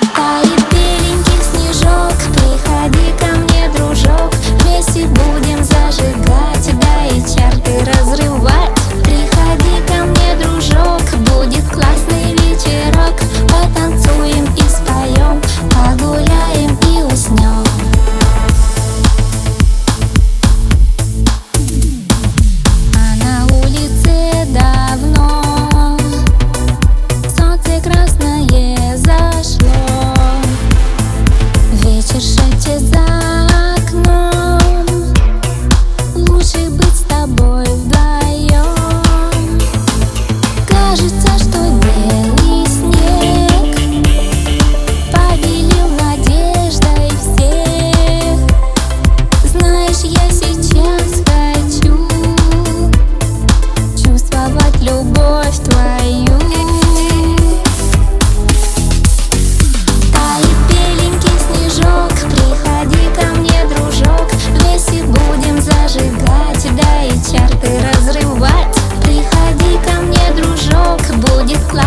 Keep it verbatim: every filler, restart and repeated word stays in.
Тает беленький снежок, приходи ко мне, дружок. Вместе будем зажигать, да и чарты разрывать. Приходи ко мне, дружок, будет классный вечерок. Потанцуем и споем, погуляем и уснем. А на улице давно солнце красное зашло. Вечер шепчет за окном, лучше быть с тобой вдвоем. Кажется, что белый снег побелил надеждой всех. Знаешь, я сейчас хочу чувствовать любовь твою. Тает беленький снежок, приходи ко мне, дружок. Вместе будем зажигать, да и чарты разрывать. Приходи ко мне, дружок, будет классно.